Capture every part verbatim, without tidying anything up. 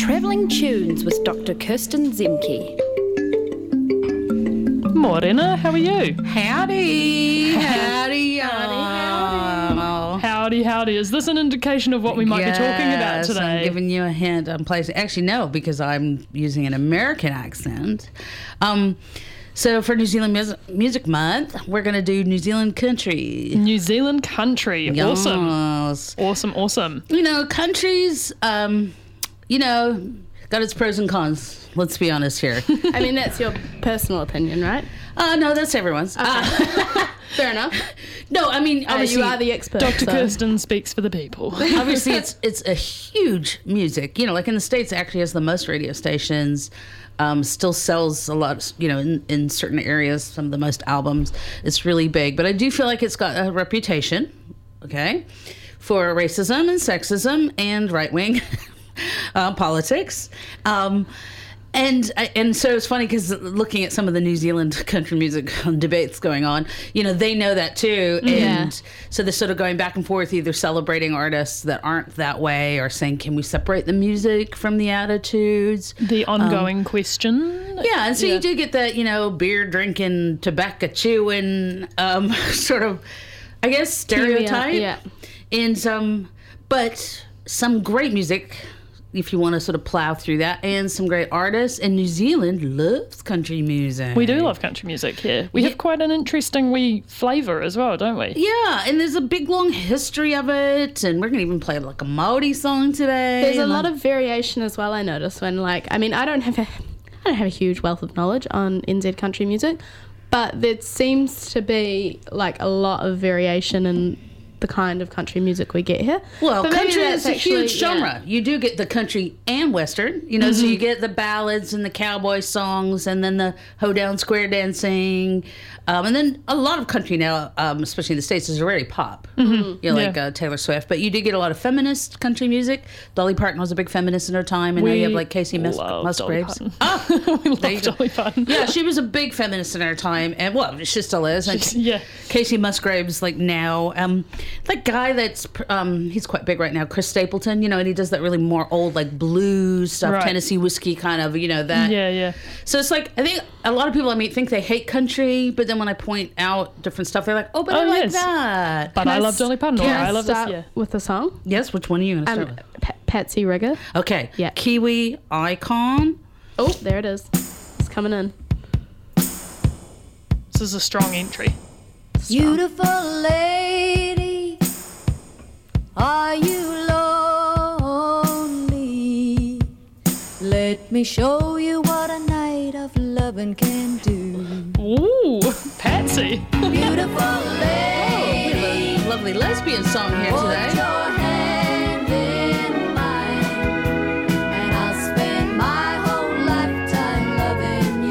Travelling Tunes with Doctor Kirsten Zemke. Morena, how are you? Howdy, howdy, howdy, howdy, howdy. Is this an indication of what we might yes, be talking about today? I'm giving you a hint on placing. Actually, no, because I'm using an American accent. Um, so for New Zealand Mus- Music Month, we're going to do New Zealand country. New Zealand country. Yes. Awesome. Awesome, awesome. You know, countries, um, you know, got its pros and cons. Let's be honest here. I mean, that's your personal opinion, right? Uh, no, that's everyone's. Okay. Uh, Fair enough. no, I mean, Uh, obviously, you are the expert. Doctor so. Kirsten speaks for the people. obviously, it's it's a huge music. You know, like in the States, it actually has the most radio stations. Um, still sells a lot, you know, in, in certain areas, some of the most albums. It's really big. But I do feel like it's got a reputation, okay, for racism and sexism and right-wing uh, politics. Um And and so it's funny because looking at some of the New Zealand country music debates going on, you know, they know that too. And yeah. so they're sort of going back and forth, either celebrating artists that aren't that way or saying, can we separate the music from the attitudes? The ongoing um, question. Yeah, and so yeah. you do get that, you know, beer drinking, tobacco chewing um, sort of, I guess, stereotype. Yeah. And some, but some great music, if you want to sort of plow through that, and some great artists. And New Zealand loves country music. We do love country music here. We yeah. have quite an interesting wee flavour as well, don't we? Yeah, and there's a big long history of it, and we're going to even play like a Maori song today. There's a and lot like, of variation as well, I notice, when like, I mean, I don't have a, I don't have a huge wealth of knowledge on N Z country music, but there seems to be like a lot of variation in the kind of country music we get here. Well, but country is a actually, huge genre. Yeah. You do get the country and western, you know, mm-hmm. so you get the ballads and the cowboy songs and then the hoedown square dancing. Um, and then a lot of country now, um, especially in the States, is already pop. Mm-hmm. You know, like yeah. uh, Taylor Swift. But you do get a lot of feminist country music. Dolly Parton was a big feminist in her time. And we now you have like Casey Mus- Musgraves. Oh, we love Dolly Parton. Yeah, she was a big feminist in her time. And well, she still is. Like, yeah. Casey Musgraves, like now. Um, that guy that's, um, he's quite big right now, Chris Stapleton, you know, and he does that really more old, like blues stuff, right. Tennessee whiskey kind of, you know, that. Yeah, yeah. So it's like, I think a lot of people I meet think they hate country, but then when I point out different stuff, they're like, oh, but oh, I like yes. that. But Can I, I love Dolly Parton. Or Can I, I love this, start yeah. with the song? Yes, which one are you going to start Um, with? P- Patsy Rigger. Okay. Yeah. Kiwi Icon. Oh, there it is. It's coming in. This is a strong entry. Strong. Beautiful lady, are you lonely? Let me show you what a night of loving can do. Ooh, Patsy. Beautiful lady, We have a lovely lesbian song here put today. your hand in mine, and I'll spend my whole lifetime loving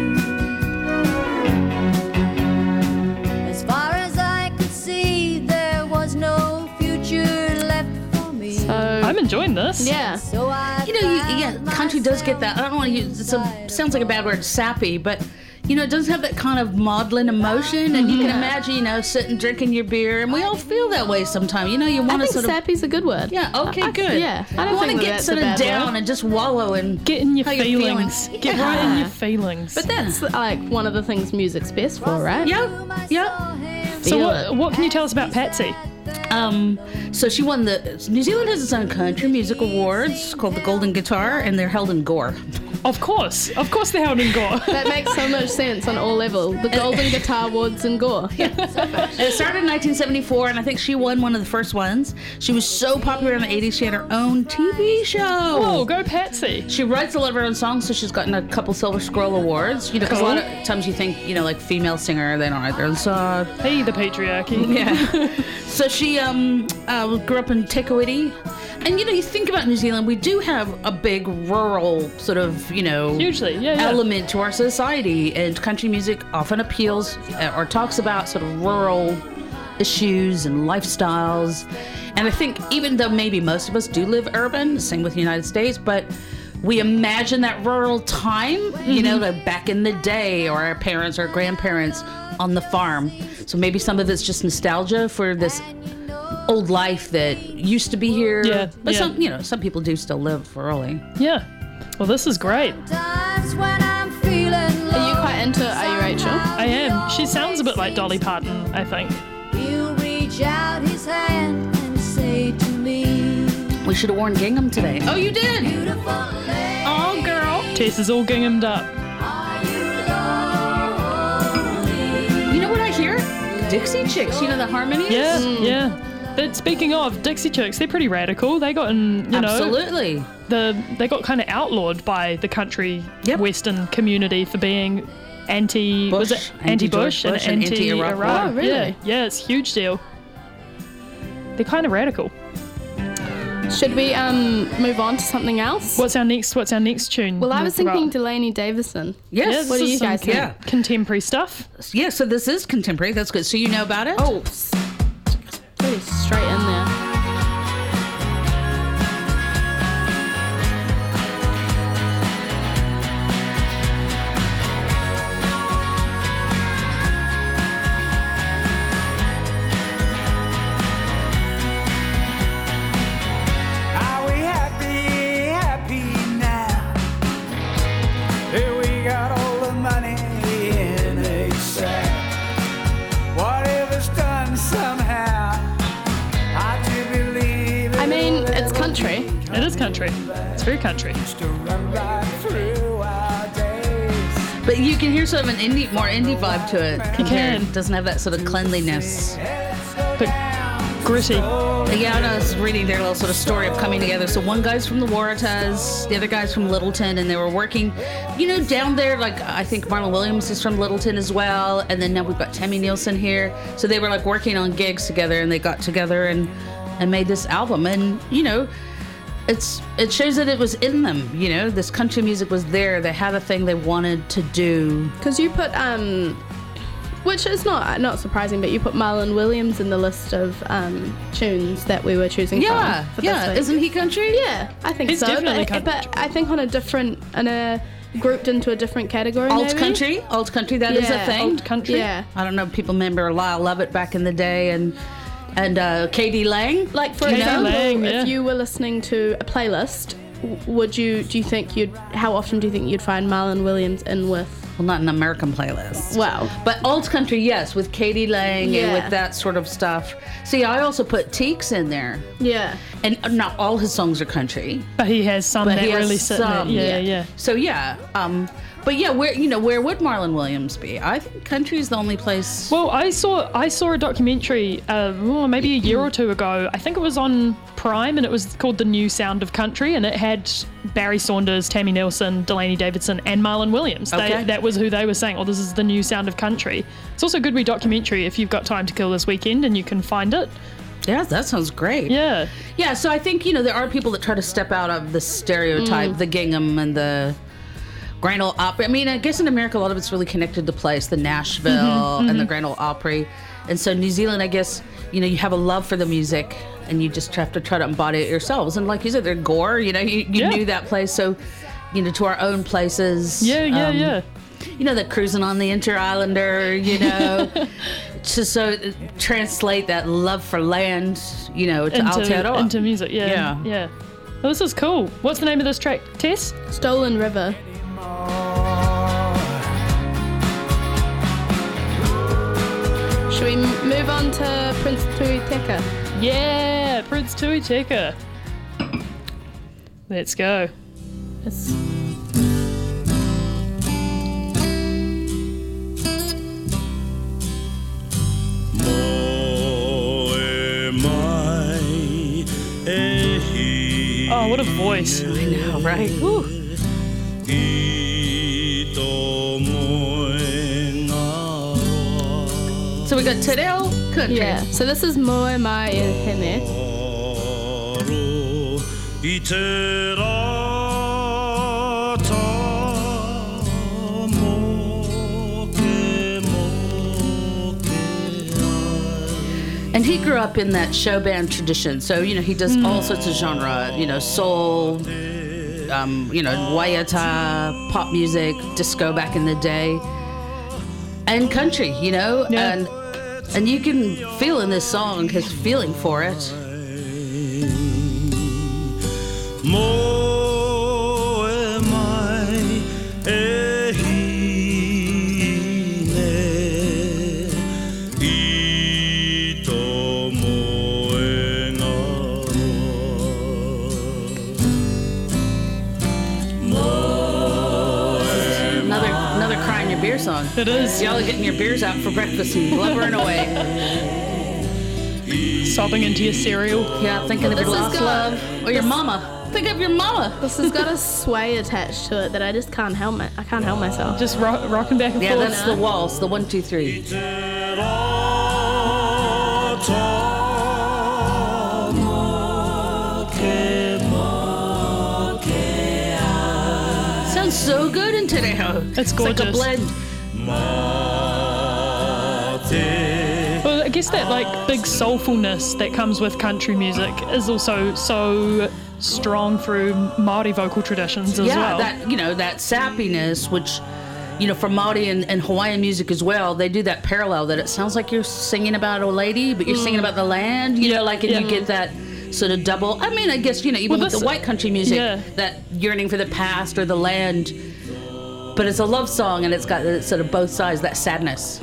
you. As far as I could see, there was no future left for me. So, I'm enjoying this. yeah. So I You know, you, yeah, country does get that. I don't want to use it. Sounds like a bad word, sappy, but you know, it does have that kind of maudlin emotion, and you can imagine, you know, sitting drinking your beer, and we all feel that way sometimes. You know, you I want to think sort of sappy's a good word. yeah, okay, I- I- good. yeah, I don't you want to think that get that's sort a of bad down word. and just wallow and Get in your how you're feelings. feeling. Get Yeah. right in your feelings. But that's like one of the things music's best for, right? Yep, yep. so feel what, it. what can you tell us about Patsy? Um, so she won the New Zealand has its own country music awards called the Golden Guitar, and they're held in Gore. Of course. Of course they're held in Gore. That makes so much sense on all levels. The Golden Guitar Awards and Gore. And it started in nineteen seventy-four, and I think she won one of the first ones. She was so popular in the eighties, she had her own T V show. Oh, go Patsy. She writes a lot of her own songs, so she's gotten a couple Silver Scroll Awards. You know, because a lot of times you think, you know, like female singer, they don't write their own song. Hey, the patriarchy. Yeah. So she um, uh, grew up in Te Kuiti. And, you know, you think about New Zealand, we do have a big rural sort of, you know, Hugely, yeah, yeah. element to our society. And country music often appeals uh, or talks about sort of rural issues and lifestyles. And I think even though maybe most of us do live urban, same with the United States, but we imagine that rural time, mm-hmm. you know, like back in the day, or our parents or grandparents on the farm. So maybe some of it's just nostalgia for this old life that used to be here. Yeah, But yeah. some, you know, some people do still live early. Yeah. Well, this is great. Times when I'm feeling Are you quite into Are You Rachel? I am. She sounds a bit like Dolly Parton, I think. He'll reach out his hand and say to me, We should have worn gingham today. Oh, you did? beautiful lady, Oh, girl. Tess is all ginghamed up. are you lonely? You know what I hear? Dixie Chicks. You know the harmonies? Yeah, yeah. But speaking of Dixie Chicks, they're pretty radical. They got in, you know, Absolutely. the they got kind of outlawed by the country Yep. Western community for being anti was Bush, it anti-Bush, anti-George Bush and and anti-Iraq anti-Iraq. war. Oh, really? Yeah, yeah, it's a huge deal. They're kind of radical. Should we um move on to something else? What's our next? What's our next tune? Well, I was About- thinking Delaney Davison. Yes. Yeah, What this do is you some guys think? Yeah. Contemporary stuff. Yeah, so this is contemporary. That's good. So you know about it? Oh, s- really straight in there. Are we happy, happy now? Here we got all the money in a sack. Whatever's done somehow, I do believe I mean, it's country. It is country. It's very country. to run right through our days. But you can hear sort of an indie, more indie vibe to it. compared- can. Doesn't have that sort of cleanliness. But gritty. Yeah, I was reading their little sort of story of coming together. So one guy's from the Waratahs, the other guy's from Littleton, and they were working, you know, down there. Like I think Marlon Williams is from Littleton as well, and then now we've got Tammy Nielsen here. So they were like working on gigs together, and they got together and and made this album. And you know, it's it shows that it was in them. You know, this country music was there. They had a thing they wanted to do. Because you put, um, which is not not surprising, but you put Marlon Williams in the list of um, tunes that we were choosing Yeah, from. for yeah. this week. Isn't he country? Yeah, I think He's so. definitely But, country. but I think on a different, in a grouped into a different category. Alt maybe? country, alt country. That is Yeah, a thing. Old country. Yeah. I don't know. People remember Lyle Lovett back in the day, and and uh, Katie Lang. Like for Katie example, Lang, yeah. if you were listening to a playlist, w- would you? Do you think you'd? How often do you think you'd find Marlon Williams in with? Well, not an American playlist. Well, But alt country, yes, with Katie Lang Yeah. and with that sort of stuff. See, I also put Teeks in there, yeah. and not all his songs are country, But he has some but that he has really sit in some. it. Yeah, yeah. So yeah, um, but yeah, where you know where would Marlon Williams be? I think country is the only place. Well, I saw I saw a documentary uh, oh, maybe a year or two ago. I think it was on Prime, and it was called The New Sound of Country, and it had Barry Saunders, Tammy Nielsen, Delaney Davidson, and Marlon Williams. They, Okay. that was who they were saying, oh, this is the new sound of country. It's also a good wee documentary if you've got time to kill this weekend and you can find it. Yeah, that sounds great. Yeah. Yeah, so I think, you know, there are people that try to step out of the stereotype, Mm. the gingham and the Grand Ole Opry. I mean, I guess in America, a lot of it's really connected to place, the Nashville Mm-hmm, and the Grand Ole Opry. And so New Zealand, I guess, you know, you have a love for the music and you just have to try to embody it yourselves. And like you said, they're Gore, you know, you, you Yeah. knew that place. So, you know, to our own places. Yeah, yeah, um, yeah. You know, that cruising on the Inter-Islander, you know, to so translate that love for land, you know, to Into, Aotearoa. into music, yeah. Yeah. Yeah. Well, this is cool. What's the name of this track, Tess? Stolen River. Should we m- move on to Prince Tuiteka? Yeah, Prince Tuiteka. Let's go. It's Oh, what a voice. I know, right? Whew. So we got Te Reo Country. yeah. So this is Moe Mai e Heme. And he grew up in that show band tradition. So, you know, he does all sorts of genre, you know, soul, um, you know, waiata, pop music, disco back in the day, and country, you know. Yeah. And And you can feel in this song his feeling for it. Mo e mai e hine I to mo e ngaro. Another another cry in your beer song. It is. Y'all are getting your beers out for breakfast and blubbering away. Sobbing into your cereal. Yeah, thinking of your This is lost good. love. Or your mama. Think of your mama. This has got a sway attached to it that I just can't help my, I can't help myself. Just ro- rocking back and Yeah, forth. that's the waltz, the one, two, three. Sounds so good in Terrejo. It's It's like a gorgeous. blend. Well, I guess that like big soulfulness that comes with country music is also so strong through Māori vocal traditions as Yeah, well. that, you know, that sappiness, which, you know, for Māori and, and Hawaiian music as well, they do that parallel that it sounds like you're singing about a lady, but you're singing about the land, you know, like, and Yeah. you get that sort of double. I mean, I guess, you know, even Well, with the this- white country music, yeah. that yearning for the past or the land, but it's a love song and it's got sort of both sides, that sadness.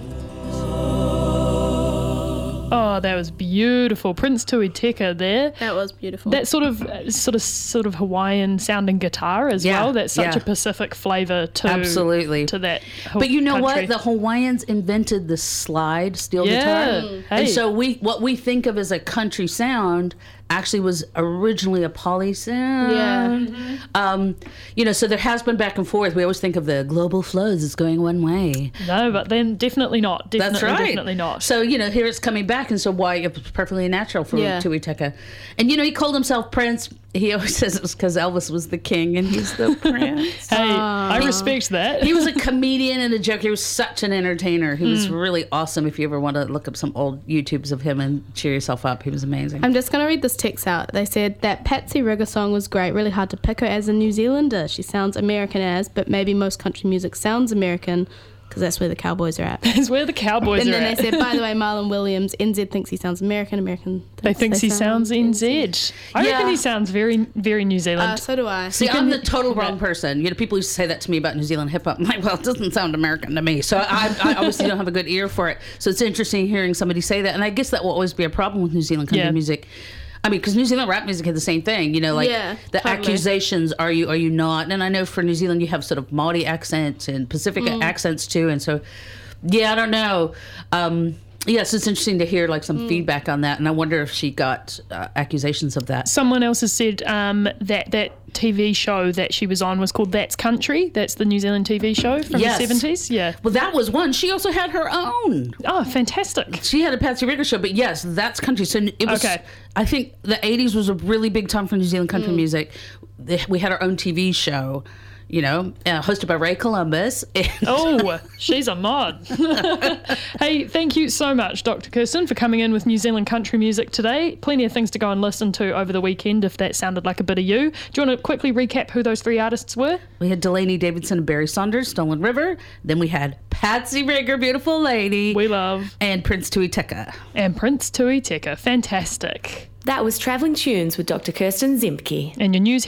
Oh, that was beautiful. Prince Tui Teka there. That was beautiful. That sort of, uh, sort of, sort of Hawaiian sounding guitar as Yeah, well. That's such yeah. a Pacific flavour to Absolutely. to that. whole But you know country. what? The Hawaiians invented the slide steel Yeah. guitar. Mm. And Hey. so we what we think of as a country sound actually was originally a poly sound. Yeah. Um, you know, so there has been back and forth. We always think of the global flows as going one way. No, but then definitely not. Definitely, That's right. definitely not. So, you know, here it's coming back, and so why it was perfectly natural for Yeah. Tui Teka. And, you know, he called himself Prince. He always says it was because Elvis was the king and he's the prince. Hey, I respect that. He was a comedian and a joker. He was such an entertainer. He was really awesome. If you ever want to look up some old YouTubes of him and cheer yourself up, he was amazing. I'm just going to read this text out. They said that Patsy Rigger song was great. Really hard to pick her as a New Zealander. She sounds American as, but maybe most country music sounds American because that's where the cowboys are at. It's where the cowboys And are then at. they said, by the way, Marlon Williams, N Z thinks he sounds American. American They thinks he sounds N Z. I Yeah. reckon he sounds very, very New Zealand. Uh, so do I. See, I'm the total wrong person. You know, people used to say that to me about New Zealand hip hop. I'm like, well, it doesn't sound American to me. So I, I obviously don't have a good ear for it. So it's interesting hearing somebody say that. And I guess that will always be a problem with New Zealand country Yeah. music. I mean, because New Zealand rap music had the same thing, you know, like Yeah, the totally. accusations, are you, are you not? And I know for New Zealand, you have sort of Māori accents and Pacific Mm. accents too. And so, yeah, I don't know. Um, yes, it's interesting to hear like some Mm. feedback on that. And I wonder if she got uh, accusations of that. Someone else has said um, that that T V show that she was on was called That's Country. That's the New Zealand T V show from Yes. the seventies. Yeah. Well, that was one. She also had her own. Oh, fantastic. She had a Patsy Rigger show, but yes, that's country. So it was. Okay. I think the eighties was a really big time for New Zealand country music. The- We had our own T V show, you know, uh, hosted by Ray Columbus. And Oh, she's a mod. Hey, thank you so much, Doctor Kirsten, for coming in with New Zealand country music today. Plenty of things to go and listen to over the weekend if that sounded like a bit of you. Do you want to quickly recap who those three artists were? we had Delaney Davidson and Barry Saunders, Stolen River. Then we had Patsy Rigger, Beautiful Lady, We love. and Prince Tui Teka. And Prince Tui Teka. Fantastic. That was Travelling Tunes with Doctor Kirsten Zimke. And your news